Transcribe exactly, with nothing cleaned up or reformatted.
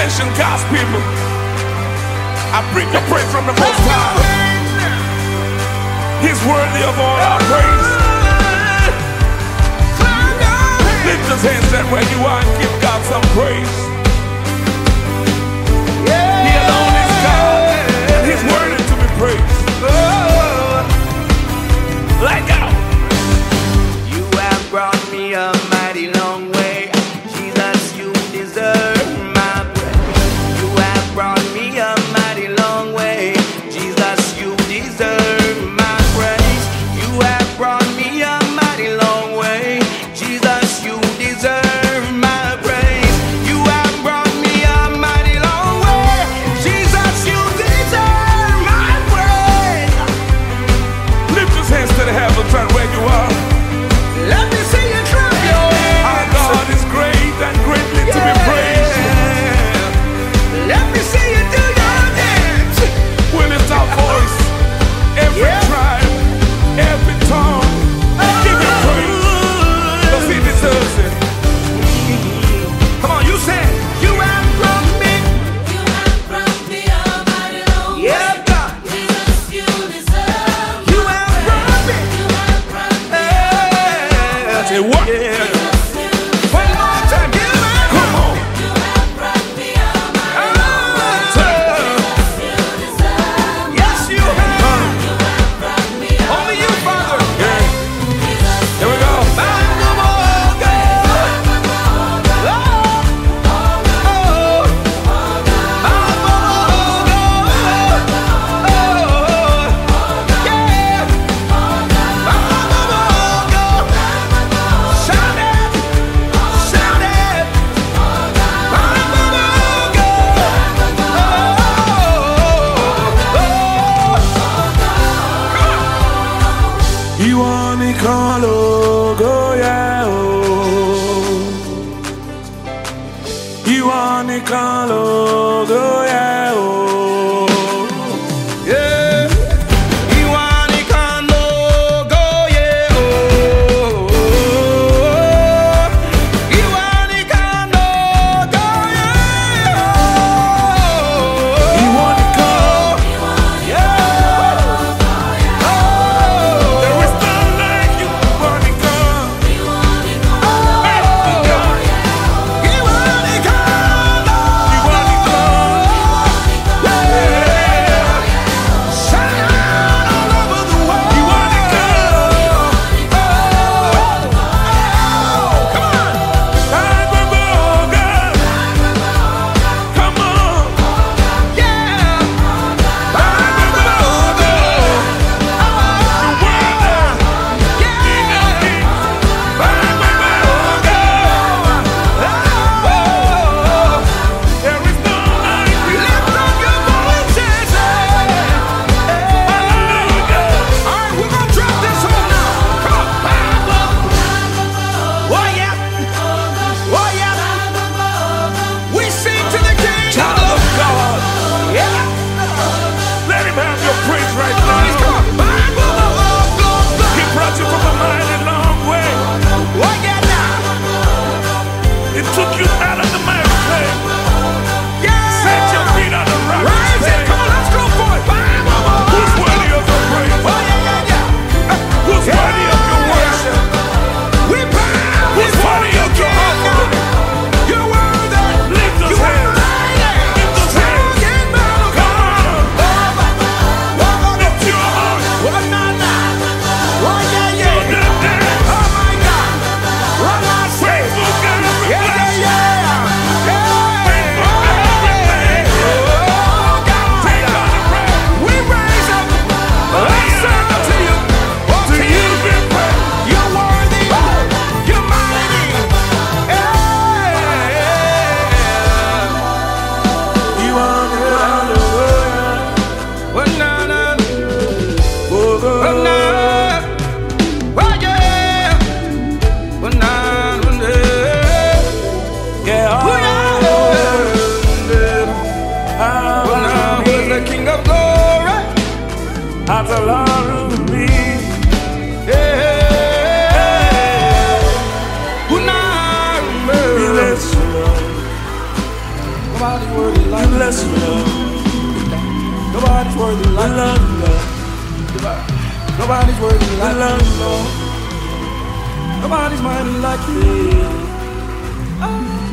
Attention, God's people. I bring the praise from the Most High. He's worthy of all our praise. Lift those hands that where you are and give God some praise. He alone is God, and He's worthy to be praised. Let go. You have brought me a mighty long way. Jesus, you deserve my praise. You have brought me a mighty long way. Jesus, you deserve my praise. You have brought me a mighty long way. Jesus, you deserve my praise. You have brought me a mighty long way. Jesus, you deserve my praise. Lift those hands to the heavens right where you are. Let me see you clap your hands. Our God is great and greatly to be praised. Let me see you do your dance. We lift our voice, every Yeah. tribe, every tongue, give Him praise, because He deserves it. Come on, you say it. You have brought me. You have brought me a mighty long way. Yeah, God. Jesus, you deserve You my have praise. brought me. You have brought me Yeah. Say what? Yeah. Jesus, you One more time. Give me. Come on. You have brought me a mighty long way. Jesus, you deserve my Yes, you have. You have brought me a Only you, Father. Yeah. Jesus, Here we go. Ìwọ nìkan lógo yẹ o. Ìwọ nìkan lógo yẹ o. Yeah. Ìwọ nìkan lógo yẹ o. Ìwọ nìkan lógo yẹ o. Ìwọ nìkan. There is none like you. Ìwọ nìkan. Ìwọ nìkan. Ìwọ nìkan. Agbègbè ọ̀gá. Come on. Agbègbè ọ̀gá. King of kings. Agbègbè ọ̀gá. There is none like you. Child of God. Let Him have your praise right now. He brought you from a mighty long way. It took you out of the miry clay. Set your feet on the rock. Who's worthy of your praise? Who's worthy of your worship? Who's worthy of your offering? Lift those hands. Lift those hands. Come on. Lift your heart. Do the dance. Faithful God, we bless you. Faithful God, we thank you. Take all the praise. To you be praised. You're worthy, you're mighty. You are the hallelujah. Well, nah, nah, Oh, well, God. nah. Well, yeah. Well, nah, nah. Yeah, Well, all nah, of who's the me. King of glory? That's a lot of me. Yeah. Well, nah, He lets you know. Come on, blessing, Lord. Nobody's worthy like you, Lord. Nobody's worthy like you, Lord. Nobody's mighty like you.